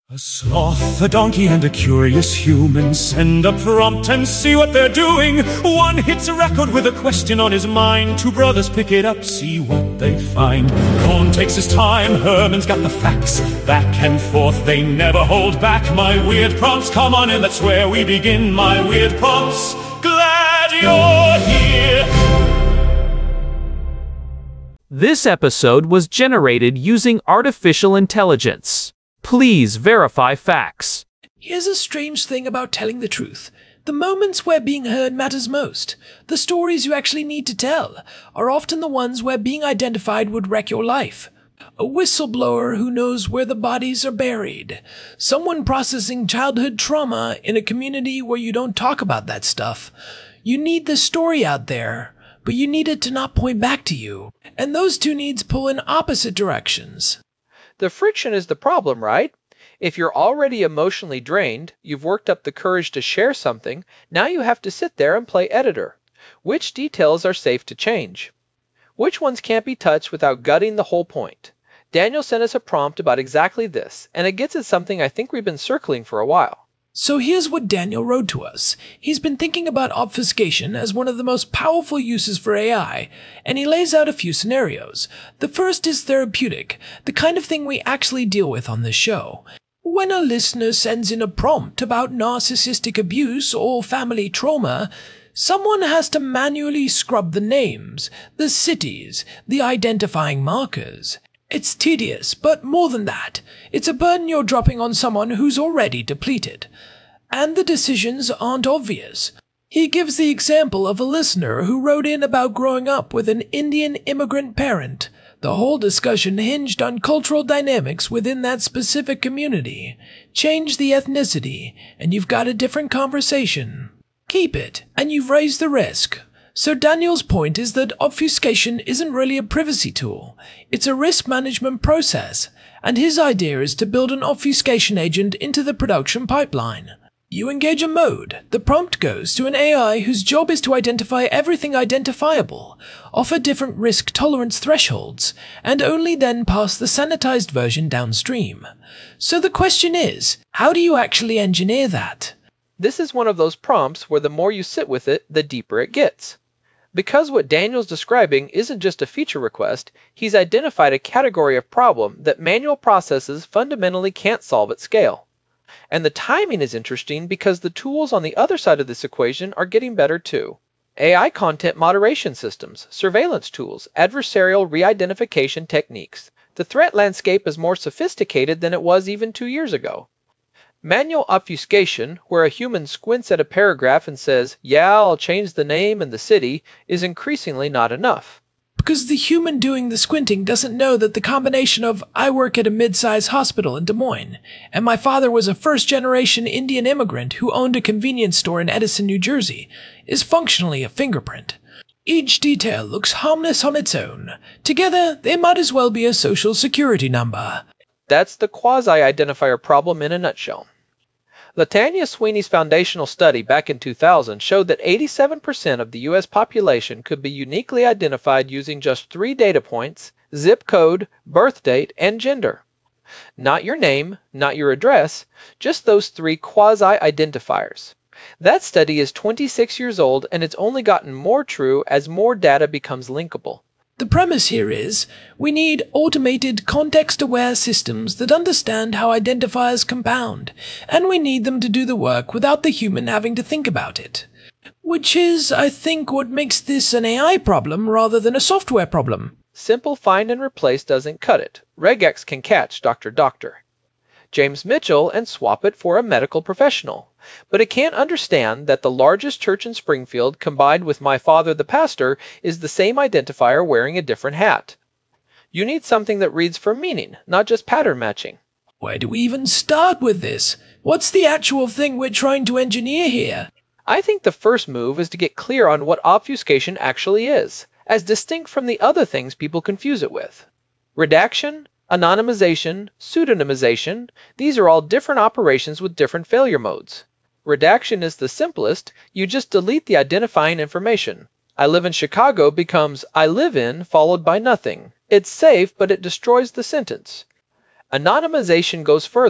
A sloth, a donkey, and a curious human send a prompt and see what they're doing. One hits a record with a question on his mind. Two brothers pick it up, see what they find. Cohn takes his time, Herman's got the facts. Back and forth, they never hold back. My weird prompts, come on in, that's where we begin. My weird prompts, glad you're here. This episode was generated using artificial intelligence. Please verify facts. Here's a strange thing about telling the truth. The moments where being heard matters most. The stories you actually need to tell are often the ones where being identified would wreck your life. A whistleblower who knows where the bodies are buried. Someone processing childhood trauma in a community where you don't talk about that stuff. You need the story out there, but you need it to not point back to you. And those two needs pull in opposite directions. The friction is the problem, right? If you're already emotionally drained, you've worked up the courage to share something, now you have to sit there and play editor. Which details are safe to change? Which ones can't be touched without gutting the whole point? Daniel sent us a prompt about exactly this, and it gets at something I think we've been circling for a while. So here's what Daniel wrote to us. He's been thinking about obfuscation as one of the most powerful uses for AI, and he lays out a few scenarios. The first is therapeutic, the kind of thing we actually deal with on this show. When a listener sends in a prompt about narcissistic abuse or family trauma, someone has to manually scrub the names, the cities, the identifying markers. It's tedious, but more than that, it's a burden you're dropping on someone who's already depleted. And the decisions aren't obvious. He gives the example of a listener who wrote in about growing up with an Indian immigrant parent. The whole discussion hinged on cultural dynamics within that specific community. Change the ethnicity, and you've got a different conversation. Keep it, and you've raised the risk. So Daniel's point is that obfuscation isn't really a privacy tool. It's a risk management process, and his idea is to build an obfuscation agent into the production pipeline. You engage a mode. The prompt goes to an AI whose job is to identify everything identifiable, offer different risk tolerance thresholds, and only then pass the sanitized version downstream. So the question is, how do you actually engineer that? This is one of those prompts where the more you sit with it, the deeper it gets. Because what Daniel's describing isn't just a feature request, he's identified a category of problem that manual processes fundamentally can't solve at scale. And the timing is interesting because the tools on the other side of this equation are getting better too. AI content moderation systems, surveillance tools, adversarial re-identification techniques. The threat landscape is more sophisticated than it was even 2 years ago. Manual obfuscation, where a human squints at a paragraph and says, "Yeah, I'll change the name and the city," is increasingly not enough. Because the human doing the squinting doesn't know that the combination of "I work at a mid-sized hospital in Des Moines," and "my father was a first-generation Indian immigrant who owned a convenience store in Edison, New Jersey," is functionally a fingerprint. Each detail looks harmless on its own. Together, they might as well be a social security number. That's the quasi-identifier problem in a nutshell. Latanya Sweeney's foundational study back in 2000 showed that 87% of the U.S. population could be uniquely identified using just 3 data points: zip code, birth date, and gender. Not your name, not your address, just those 3 quasi-identifiers. That study is 26 years old, and it's only gotten more true as more data becomes linkable. The premise here is, we need automated, context-aware systems that understand how identifiers compound, and we need them to do the work without the human having to think about it. Which is, I think, what makes this an AI problem rather than a software problem. Simple find and replace doesn't cut it. Regex can catch Dr. Doctor, James Mitchell, and swap it for a medical professional. But it can't understand that the largest church in Springfield combined with my father the pastor is the same identifier wearing a different hat. You need something that reads for meaning, not just pattern matching. Where do we even start with this? What's the actual thing we're trying to engineer here? I think the first move is to get clear on what obfuscation actually is, as distinct from the other things people confuse it with. Redaction, anonymization, pseudonymization, these are all different operations with different failure modes. Redaction is the simplest. You just delete the identifying information. "I live in Chicago" becomes "I live in" followed by nothing. It's safe, but it destroys the sentence. Anonymization goes further.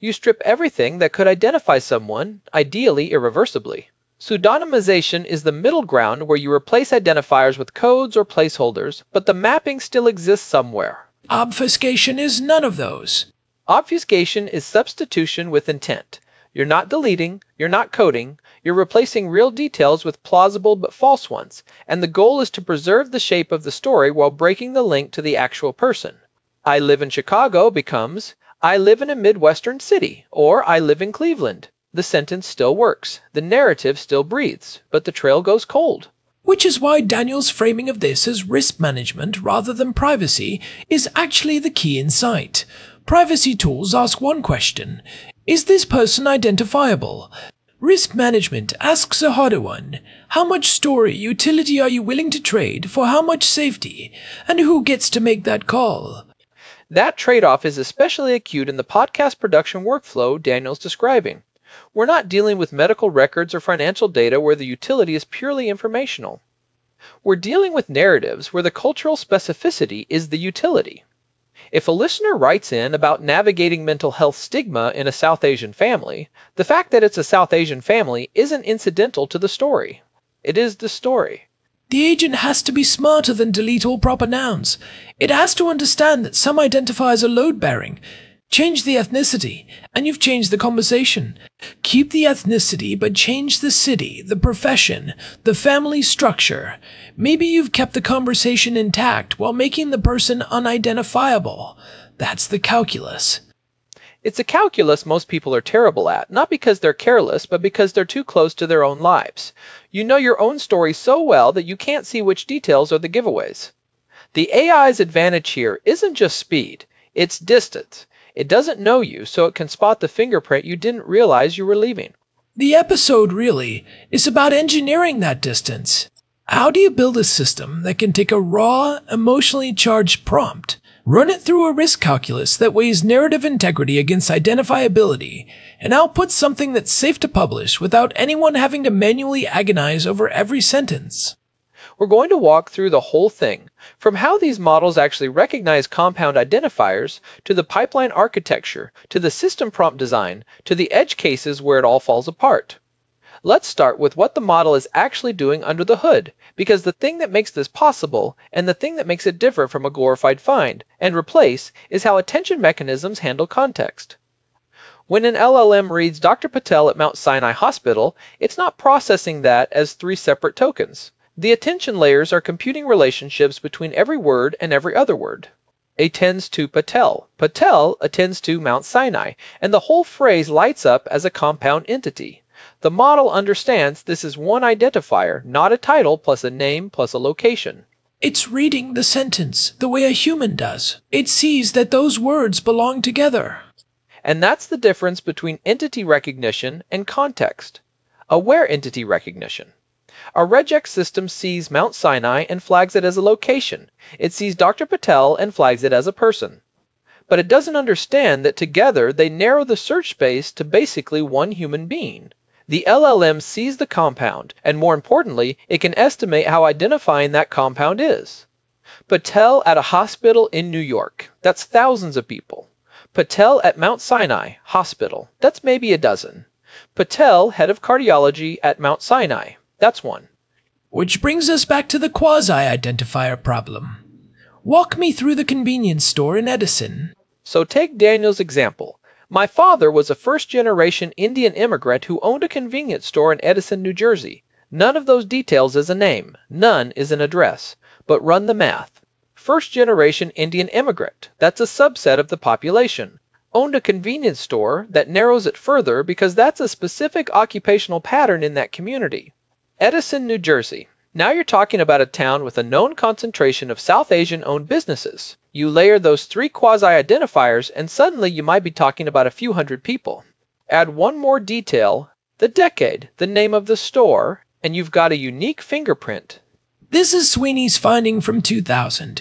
You strip everything that could identify someone, ideally irreversibly. Pseudonymization is the middle ground where you replace identifiers with codes or placeholders, but the mapping still exists somewhere. Obfuscation is none of those. Obfuscation is substitution with intent. You're not deleting, you're not coding, you're replacing real details with plausible but false ones, and the goal is to preserve the shape of the story while breaking the link to the actual person. I live in Chicago becomes, I live in a Midwestern city, or I live in Cleveland. The sentence still works, the narrative still breathes, but the trail goes cold. Which is why Daniel's framing of this as risk management rather than privacy is actually the key insight. Privacy tools ask one question: is this person identifiable? Risk management asks a harder one: how much story utility are you willing to trade for how much safety? And who gets to make that call? That trade-off is especially acute in the podcast production workflow Daniel's describing. We're not dealing with medical records or financial data where the utility is purely informational. We're dealing with narratives where the cultural specificity is the utility. If a listener writes in about navigating mental health stigma in a South Asian family, the fact that it's a South Asian family isn't incidental to the story. It is the story. The agent has to be smarter than delete all proper nouns. It has to understand that some identifiers are load-bearing. Change the ethnicity, and you've changed the conversation. Keep the ethnicity, but change the city, the profession, the family structure. Maybe you've kept the conversation intact while making the person unidentifiable. That's the calculus. It's a calculus most people are terrible at, not because they're careless, but because they're too close to their own lives. You know your own story so well that you can't see which details are the giveaways. The AI's advantage here isn't just speed, it's distance. It doesn't know you, so it can spot the fingerprint you didn't realize you were leaving. The episode, really, is about engineering that distance. How do you build a system that can take a raw, emotionally charged prompt, run it through a risk calculus that weighs narrative integrity against identifiability, and output something that's safe to publish without anyone having to manually agonize over every sentence? We're going to walk through the whole thing, from how these models actually recognize compound identifiers, to the pipeline architecture, to the system prompt design, to the edge cases where it all falls apart. Let's start with what the model is actually doing under the hood, because the thing that makes this possible, and the thing that makes it different from a glorified find and replace, is how attention mechanisms handle context. When an LLM reads Dr. Patel at Mount Sinai Hospital, it's not processing that as 3 separate tokens. The attention layers are computing relationships between every word and every other word. Attends to Patel. Patel attends to Mount Sinai, and the whole phrase lights up as a compound entity. The model understands this is one identifier, not a title plus a name plus a location. It's reading the sentence the way a human does. It sees that those words belong together. And that's the difference between entity recognition and context. Aware entity recognition. A regex system sees Mount Sinai and flags it as a location. It sees Dr. Patel and flags it as a person. But it doesn't understand that together they narrow the search space to basically one human being. The LLM sees the compound, and more importantly, it can estimate how identifying that compound is. Patel at a hospital in New York. That's thousands of people. Patel at Mount Sinai Hospital. That's maybe a dozen. Patel, head of cardiology at Mount Sinai. That's one. Which brings us back to the quasi-identifier problem. Walk me through the convenience store in Edison. So take Daniel's example. My father was a first-generation Indian immigrant who owned a convenience store in Edison, New Jersey. None of those details is a name. None is an address. But run the math. First-generation Indian immigrant. That's a subset of the population. Owned a convenience store. That narrows it further because that's a specific occupational pattern in that community. Edison, New Jersey. Now you're talking about a town with a known concentration of South Asian-owned businesses. You layer those 3 quasi-identifiers and suddenly you might be talking about a few hundred people. Add one more detail, the decade, the name of the store, and you've got a unique fingerprint. This is Sweeney's finding from 2000.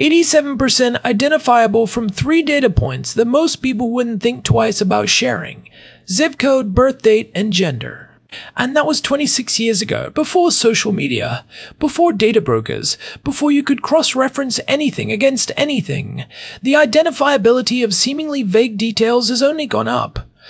87% identifiable from 3 data points that most people wouldn't think twice about sharing: zip code, birth date, and gender. And that was 26 years ago, before social media, before data brokers, before you could cross-reference anything against anything. The identifiability of seemingly vague details has only gone up.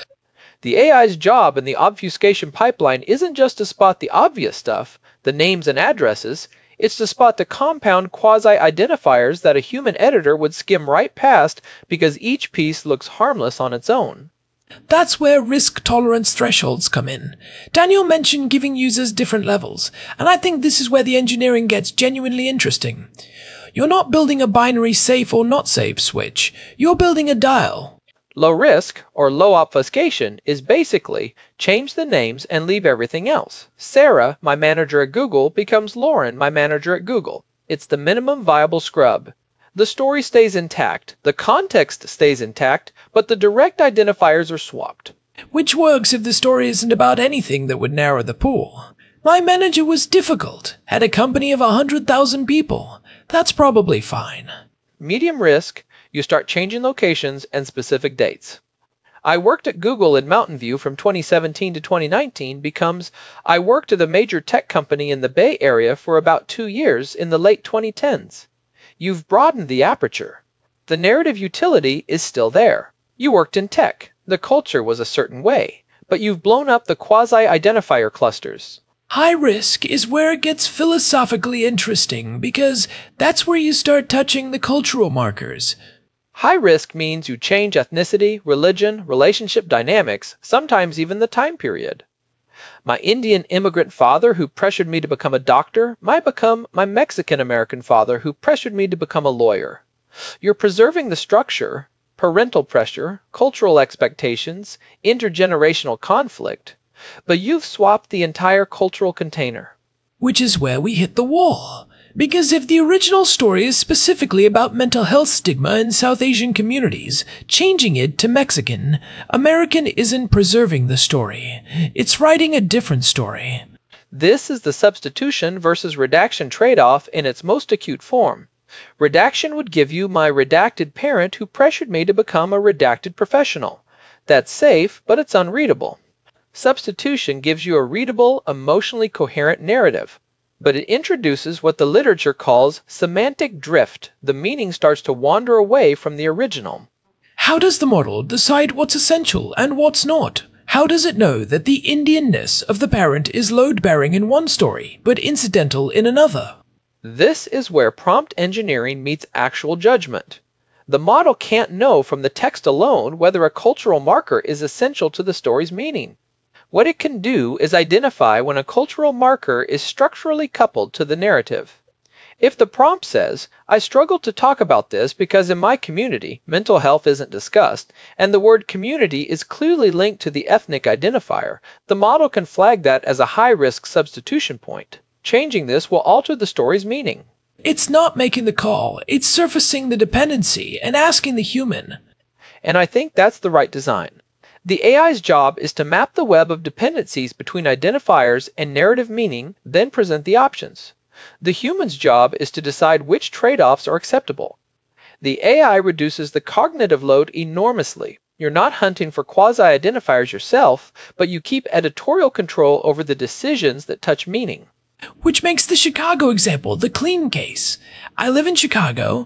The AI's job in the obfuscation pipeline isn't just to spot the obvious stuff, the names and addresses, it's to spot the compound quasi-identifiers that a human editor would skim right past because each piece looks harmless on its own. That's where risk tolerance thresholds come in. Daniel mentioned giving users different levels, and I think this is where the engineering gets genuinely interesting. You're not building a binary safe or not safe switch, you're building a dial. Low risk, or low obfuscation, is basically change the names and leave everything else. Sarah, my manager at Google, becomes Lauren, my manager at Google. It's the minimum viable scrub. The story stays intact, the context stays intact, but the direct identifiers are swapped. Which works if the story isn't about anything that would narrow the pool. My manager was difficult, had a company of 100,000 people. That's probably fine. Medium risk, you start changing locations and specific dates. I worked at Google in Mountain View from 2017 to 2019 becomes I worked at a major tech company in the Bay Area for about 2 years in the late 2010s. You've broadened the aperture. The narrative utility is still there. You worked in tech. The culture was a certain way, but you've blown up the quasi-identifier clusters. High risk is where it gets philosophically interesting because that's where you start touching the cultural markers. High risk means you change ethnicity, religion, relationship dynamics, sometimes even the time period. My Indian immigrant father who pressured me to become a doctor might become my Mexican-American father who pressured me to become a lawyer. You're preserving the structure, parental pressure, cultural expectations, intergenerational conflict, but you've swapped the entire cultural container. Which is where we hit the wall. Because if the original story is specifically about mental health stigma in South Asian communities, changing it to Mexican, American isn't preserving the story. It's writing a different story. This is the substitution versus redaction trade-off in its most acute form. Redaction would give you my redacted parent who pressured me to become a redacted professional. That's safe, but it's unreadable. Substitution gives you a readable, emotionally coherent narrative. But it introduces what the literature calls semantic drift. The meaning starts to wander away from the original. How does the model decide what's essential and what's not? How does it know that the Indianness of the parent is load-bearing in one story, but incidental in another? This is where prompt engineering meets actual judgment. The model can't know from the text alone whether a cultural marker is essential to the story's meaning. What it can do is identify when a cultural marker is structurally coupled to the narrative. If the prompt says, I struggle to talk about this because in my community, mental health isn't discussed, and the word community is clearly linked to the ethnic identifier, the model can flag that as a high-risk substitution point. Changing this will alter the story's meaning. It's not making the call, it's surfacing the dependency and asking the human. And I think that's the right design. The AI's job is to map the web of dependencies between identifiers and narrative meaning, then present the options. The human's job is to decide which trade-offs are acceptable. The AI reduces the cognitive load enormously. You're not hunting for quasi-identifiers yourself, but you keep editorial control over the decisions that touch meaning. Which makes the Chicago example the clean case. I live in Chicago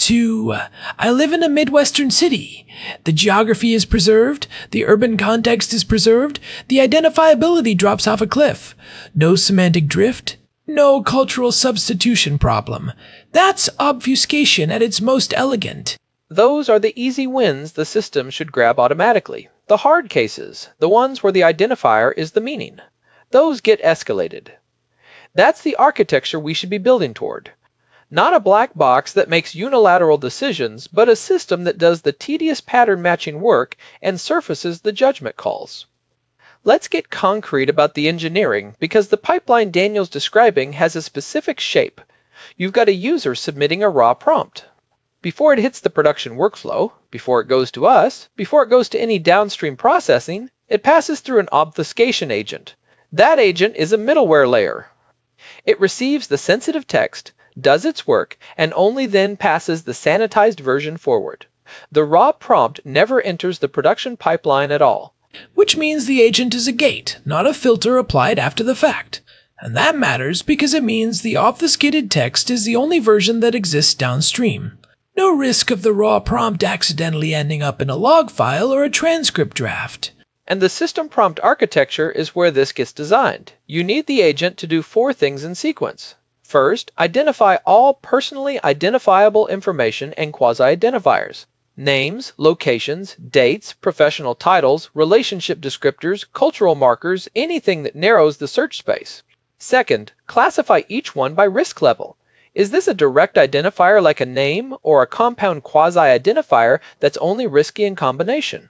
to I live in a Midwestern city. The geography is preserved, the urban context is preserved, the identifiability drops off a cliff. No semantic drift, no cultural substitution problem. That's obfuscation at its most elegant. Those are the easy wins the system should grab automatically. The hard cases, the ones where the identifier is the meaning, those get escalated. That's the architecture we should be building toward. Not a black box that makes unilateral decisions, but a system that does the tedious pattern matching work and surfaces the judgment calls. Let's get concrete about the engineering because the pipeline Daniel's describing has a specific shape. You've got a user submitting a raw prompt. Before it hits the production workflow, before it goes to us, before it goes to any downstream processing, it passes through an obfuscation agent. That agent is a middleware layer. It receives the sensitive text, does its work, and only then passes the sanitized version forward. The raw prompt never enters the production pipeline at all. Which means the agent is a gate, not a filter applied after the fact. And that matters because it means the obfuscated text is the only version that exists downstream. No risk of the raw prompt accidentally ending up in a log file or a transcript draft. And the system prompt architecture is where this gets designed. You need the agent to do 4 things in sequence. First, identify all personally identifiable information and quasi-identifiers. Names, locations, dates, professional titles, relationship descriptors, cultural markers, anything that narrows the search space. Second, classify each one by risk level. Is this a direct identifier like a name, or a compound quasi-identifier that's only risky in combination?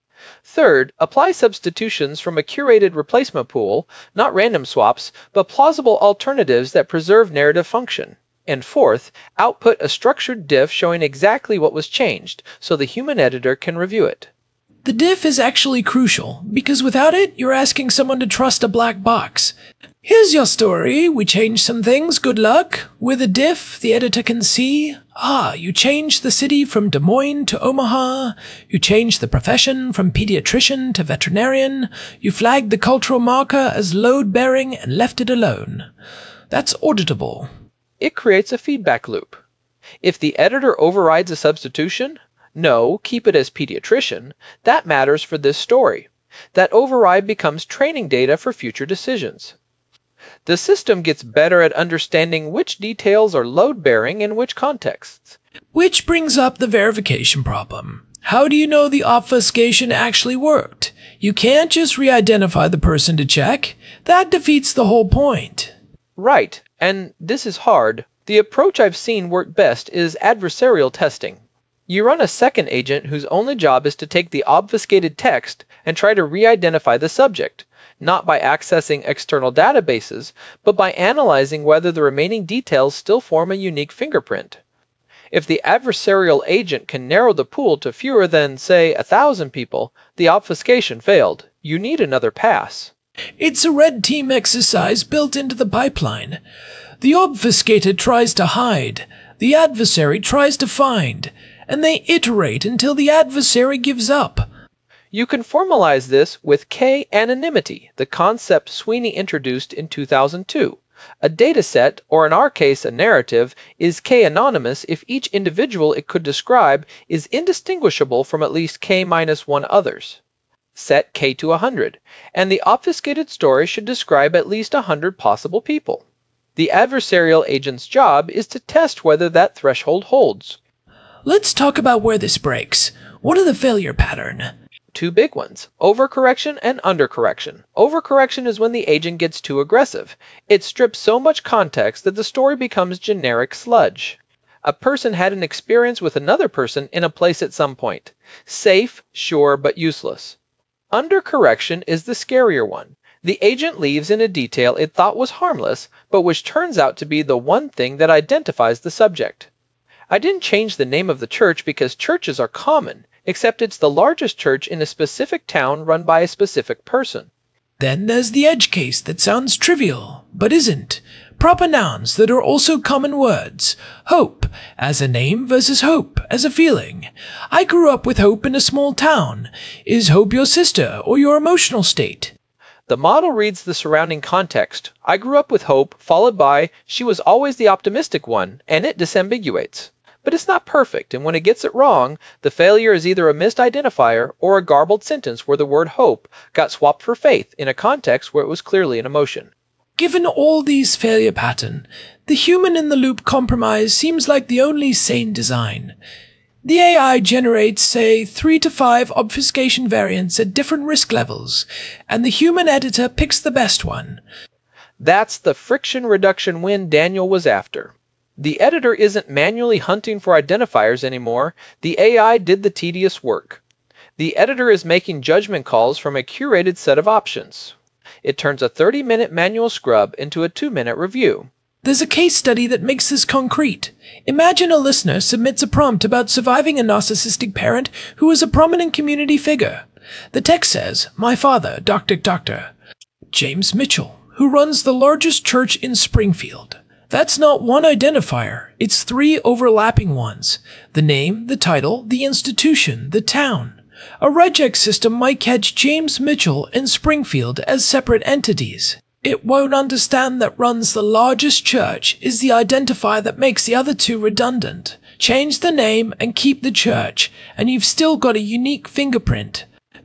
Third, apply substitutions from a curated replacement pool, not random swaps, but plausible alternatives that preserve narrative function. And fourth, output a structured diff showing exactly what was changed, so the human editor can review it. The diff is actually crucial, because without it, you're asking someone to trust a black box. Here's your story. We changed some things. Good luck. With a diff, the editor can see, you changed the city from Des Moines to Omaha. You changed the profession from pediatrician to veterinarian. You flagged the cultural marker as load-bearing and left it alone. That's auditable. It creates a feedback loop. If the editor overrides a substitution, no, keep it as pediatrician. That matters for this story. That override becomes training data for future decisions. The system gets better at understanding which details are load-bearing in which contexts. Which brings up the verification problem. How do you know the obfuscation actually worked? You can't just re-identify the person to check. That defeats the whole point. Right, and this is hard. The approach I've seen work best is adversarial testing. You run a second agent whose only job is to take the obfuscated text and try to re-identify the subject, not by accessing external databases, but by analyzing whether the remaining details still form a unique fingerprint. If the adversarial agent can narrow the pool to fewer than, say, 1,000 people, the obfuscation failed. You need another pass. It's a red team exercise built into the pipeline. The obfuscator tries to hide, the adversary tries to find, and they iterate until the adversary gives up. You can formalize this with K-anonymity, the concept Sweeney introduced in 2002. A dataset, or in our case a narrative, is K-anonymous if each individual it could describe is indistinguishable from at least K-1 others. Set K to 100, and the obfuscated story should describe at least 100 possible people. The adversarial agent's job is to test whether that threshold holds. Let's talk about where this breaks. What are the failure pattern? 2 big ones, overcorrection and undercorrection. Overcorrection is when the agent gets too aggressive. It strips so much context that the story becomes generic sludge. A person had an experience with another person in a place at some point. Safe, sure, but useless. Undercorrection is the scarier one. The agent leaves in a detail it thought was harmless, but which turns out to be the one thing that identifies the subject. I didn't change the name of the church because churches are common, except it's the largest church in a specific town run by a specific person. Then there's the edge case that sounds trivial, but isn't. Proper nouns that are also common words. Hope as a name versus hope as a feeling. I grew up with hope in a small town. Is hope your sister or your emotional state? The model reads the surrounding context. I grew up with hope, followed by, she was always the optimistic one, and it disambiguates. But it's not perfect, and when it gets it wrong, the failure is either a missed identifier or a garbled sentence where the word hope got swapped for faith in a context where it was clearly an emotion. Given all these failure pattern, the human-in-the-loop compromise seems like the only sane design. The AI generates, say, 3 to 5 obfuscation variants at different risk levels, and the human editor picks the best one. That's the friction reduction win Daniel was after. The editor isn't manually hunting for identifiers anymore. The AI did the tedious work. The editor is making judgment calls from a curated set of options. It turns a 30-minute manual scrub into a 2-minute review. There's a case study that makes this concrete. Imagine a listener submits a prompt about surviving a narcissistic parent who is a prominent community figure. The text says, "My father, Dr. James Mitchell, who runs the largest church in Springfield." That's not one identifier, it's 3 overlapping ones. The name, the title, the institution, the town. A regex system might catch James Mitchell and Springfield as separate entities. It won't understand that runs the largest church is the identifier that makes the other 2 redundant. Change the name and keep the church, and you've still got a unique fingerprint.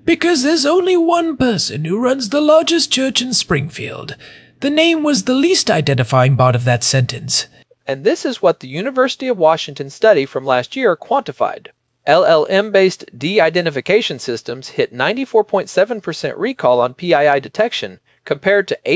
Because there's only one person who runs the largest church in Springfield. The name was the least identifying part of that sentence. And this is what the University of Washington study from last year quantified. LLM-based de-identification systems hit 94.7% recall on PII detection, compared to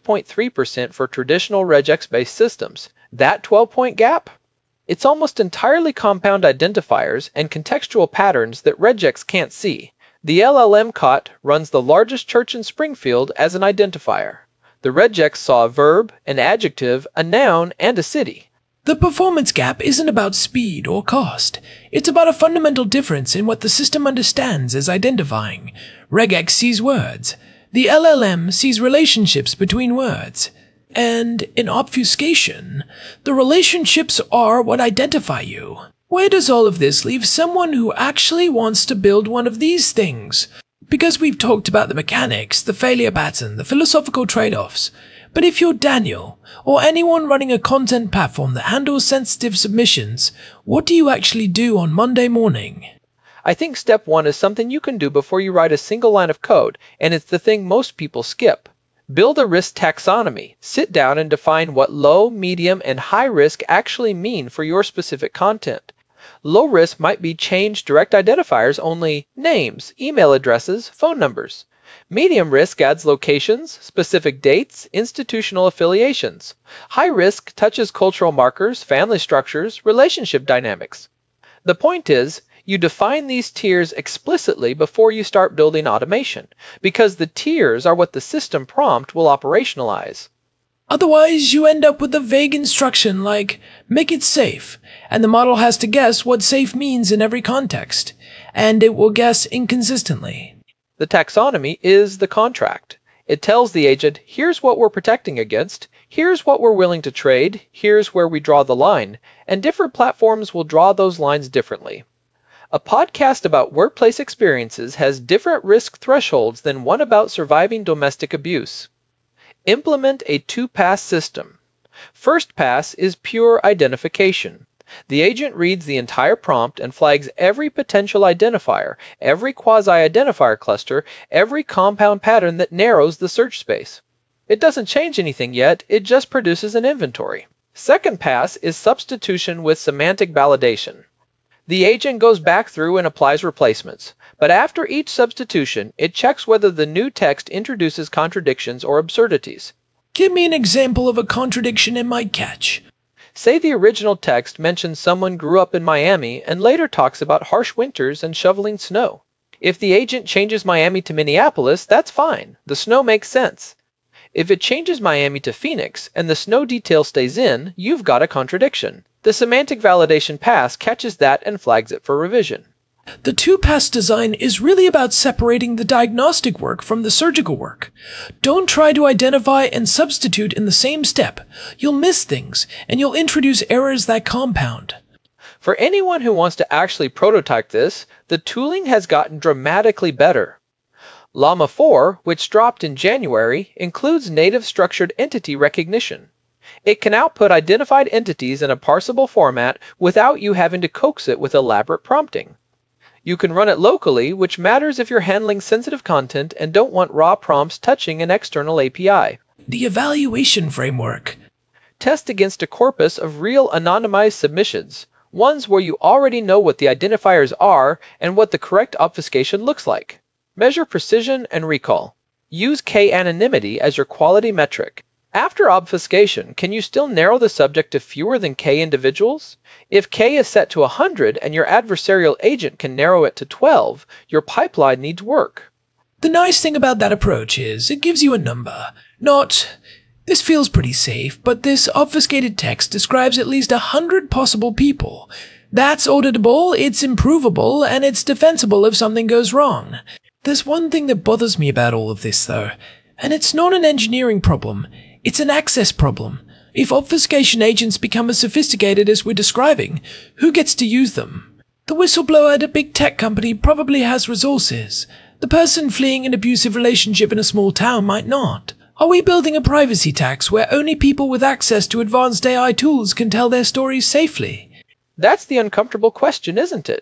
82.3% for traditional regex-based systems. That 12-point gap? It's almost entirely compound identifiers and contextual patterns that regex can't see. The LLM caught runs the largest church in Springfield as an identifier. The regex saw a verb, an adjective, a noun, and a city. The performance gap isn't about speed or cost. It's about a fundamental difference in what the system understands as identifying. Regex sees words. The LLM sees relationships between words. And in obfuscation, the relationships are what identify you. Where does all of this leave someone who actually wants to build one of these things? Because we've talked about the mechanics, the failure pattern, the philosophical trade-offs. But if you're Daniel, or anyone running a content platform that handles sensitive submissions, what do you actually do on Monday morning? I think step 1 is something you can do before you write a single line of code, and it's the thing most people skip. Build a risk taxonomy. Sit down and define what low, medium, and high risk actually mean for your specific content. Low risk might be change direct identifiers only names, email addresses, phone numbers. Medium risk adds locations, specific dates, institutional affiliations. High risk touches cultural markers, family structures, relationship dynamics. The point is, you define these tiers explicitly before you start building automation, because the tiers are what the system prompt will operationalize. Otherwise, you end up with a vague instruction like, make it safe, and the model has to guess what safe means in every context, and it will guess inconsistently. The taxonomy is the contract. It tells the agent, here's what we're protecting against, here's what we're willing to trade, here's where we draw the line, and different platforms will draw those lines differently. A podcast about workplace experiences has different risk thresholds than one about surviving domestic abuse. Implement a 2-pass system. First pass is pure identification. The agent reads the entire prompt and flags every potential identifier, every quasi-identifier cluster, every compound pattern that narrows the search space. It doesn't change anything yet, it just produces an inventory. Second pass is substitution with semantic validation. The agent goes back through and applies replacements, but after each substitution, it checks whether the new text introduces contradictions or absurdities. Give me an example of a contradiction it might catch. Say the original text mentions someone grew up in Miami and later talks about harsh winters and shoveling snow. If the agent changes Miami to Minneapolis, that's fine. The snow makes sense. If it changes Miami to Phoenix and the snow detail stays in, you've got a contradiction. The semantic validation pass catches that and flags it for revision. The 2-pass design is really about separating the diagnostic work from the surgical work. Don't try to identify and substitute in the same step. You'll miss things, and you'll introduce errors that compound. For anyone who wants to actually prototype this, the tooling has gotten dramatically better. Llama 4, which dropped in January, includes native structured entity recognition. It can output identified entities in a parsable format without you having to coax it with elaborate prompting. You can run it locally, which matters if you're handling sensitive content and don't want raw prompts touching an external API. The evaluation framework. Test against a corpus of real anonymized submissions, ones where you already know what the identifiers are and what the correct obfuscation looks like. Measure precision and recall. Use k-anonymity as your quality metric. After obfuscation, can you still narrow the subject to fewer than k individuals? If k is set to 100 and your adversarial agent can narrow it to 12, your pipeline needs work. The nice thing about that approach is it gives you a number, not, this feels pretty safe, but this obfuscated text describes at least 100 possible people. That's auditable, it's improvable, and it's defensible if something goes wrong. There's one thing that bothers me about all of this, though, and it's not an engineering problem. It's an access problem. If obfuscation agents become as sophisticated as we're describing, who gets to use them? The whistleblower at a big tech company probably has resources. The person fleeing an abusive relationship in a small town might not. Are we building a privacy tax where only people with access to advanced AI tools can tell their stories safely? That's the uncomfortable question, isn't it? The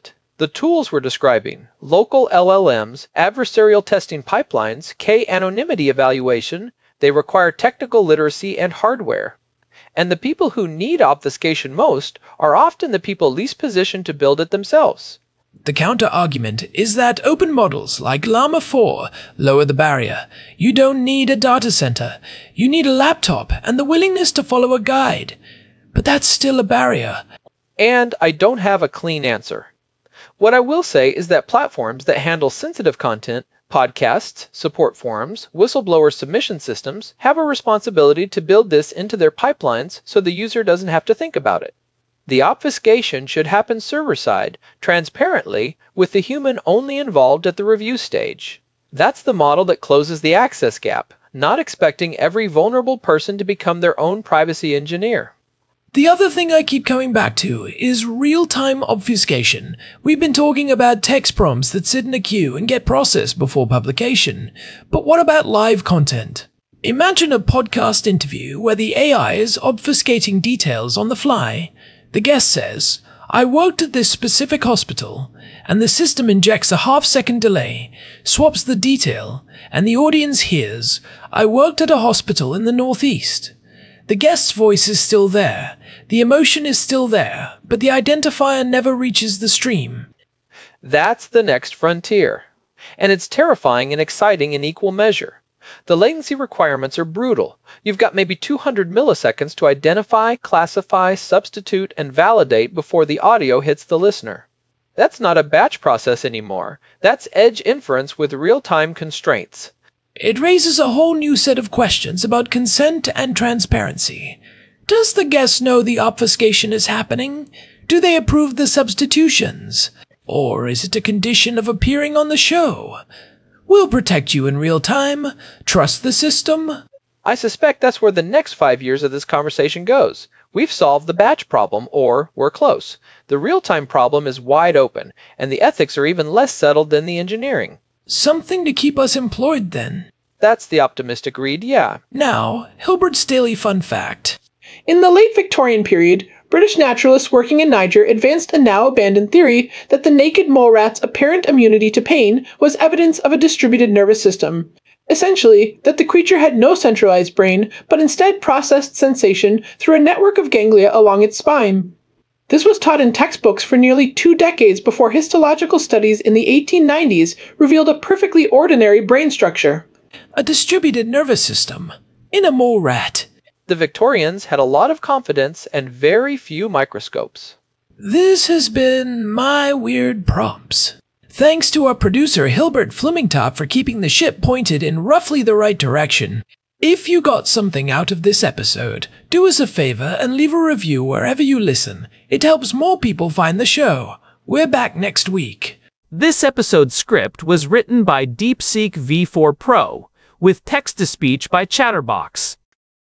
The tools we're describing, local LLMs, adversarial testing pipelines, K-anonymity evaluation, they require technical literacy and hardware. And the people who need obfuscation most are often the people least positioned to build it themselves. The counter-argument is that open models like Llama 4 lower the barrier. You don't need a data center. You need a laptop and the willingness to follow a guide. But that's still a barrier. And I don't have a clean answer. What I will say is that platforms that handle sensitive content, podcasts, support forums, whistleblower submission systems, have a responsibility to build this into their pipelines so the user doesn't have to think about it. The obfuscation should happen server-side, transparently, with the human only involved at the review stage. That's the model that closes the access gap, not expecting every vulnerable person to become their own privacy engineer. The other thing I keep coming back to is real-time obfuscation. We've been talking about text prompts that sit in a queue and get processed before publication. But what about live content? Imagine a podcast interview where the AI is obfuscating details on the fly. The guest says, "I worked at this specific hospital," and the system injects a half-second delay, swaps the detail, and the audience hears, "I worked at a hospital in the Northeast." The guest's voice is still there, the emotion is still there, but the identifier never reaches the stream. That's the next frontier. And it's terrifying and exciting in equal measure. The latency requirements are brutal. You've got maybe 200 milliseconds to identify, classify, substitute, and validate before the audio hits the listener. That's not a batch process anymore. That's edge inference with real-time constraints. It raises a whole new set of questions about consent and transparency. Does the guest know the obfuscation is happening? Do they approve the substitutions? Or is it a condition of appearing on the show? We'll protect you in real time. Trust the system. I suspect that's where the next 5 years of this conversation goes. We've solved the batch problem, or we're close. The real-time problem is wide open, and the ethics are even less settled than the engineering. Something to keep us employed, then. That's the optimistic read, yeah. Now, Hilbert's Daily Fun Fact. In the late Victorian period, British naturalists working in Niger advanced a now-abandoned theory that the naked mole rat's apparent immunity to pain was evidence of a distributed nervous system. Essentially, that the creature had no centralized brain, but instead processed sensation through a network of ganglia along its spine. This was taught in textbooks for nearly 2 decades before histological studies in the 1890s revealed a perfectly ordinary brain structure. A distributed nervous system. In a mole rat. The Victorians had a lot of confidence and very few microscopes. This has been My Weird Prompts. Thanks to our producer Hilbert Flemingtop for keeping the ship pointed in roughly the right direction. If you got something out of this episode, do us a favor and leave a review wherever you listen. It helps more people find the show. We're back next week. This episode's script was written by DeepSeek V4 Pro, with text-to-speech by Chatterbox.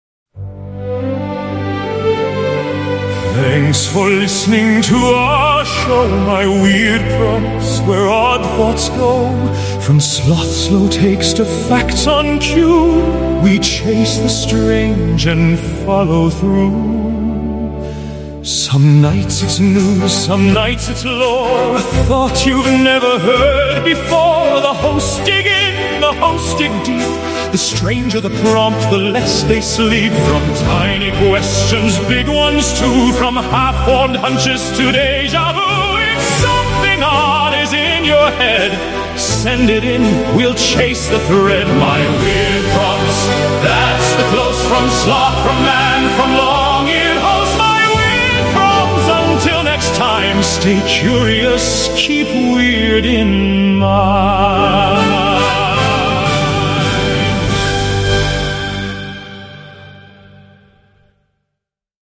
Thanks for listening to our show, My Weird Prompts, where odd thoughts go. From sloth slow takes to facts on cue, we chase the strange and follow through. Some nights it's news, some nights it's lore, a thought you've never heard before. The hosts dig in, the hosts dig deep. The stranger the prompt, the less they sleep. From tiny questions, big ones too, from half-formed hunches to deja vu. If something odd is in your head, send it in, we'll chase the thread. My Weird Prompts, that's the close from sloth, from man, from long-eared host. My Weird Prompts, until next time, stay curious, keep weird in mind.